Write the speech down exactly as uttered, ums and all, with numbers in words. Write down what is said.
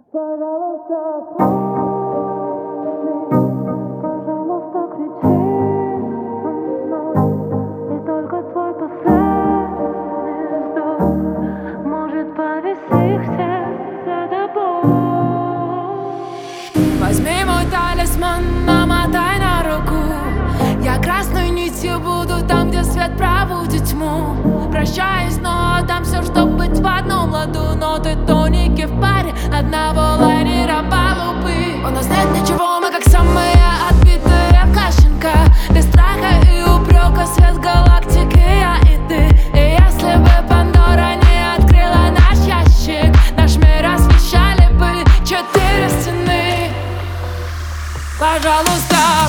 Пожалуйста, помни, пожалуйста, кричи со мной. И только твой последний вздох может повести всех за тобой. Возьми мой талисман, намотай на руку. Я красной нитью буду там, где свет проводит тьму. Прощаюсь, но отдам все, чтоб быть в одном ладу. Но ты тоники в паре одного лайнера палубы. У нас нет ничего, мы как самые отбитые в кашинках. Без страха и упрека, свет галактики, я и ты. И если бы Пандора не открыла наш ящик, наш мир освещали бы четыре стены. Пожалуйста,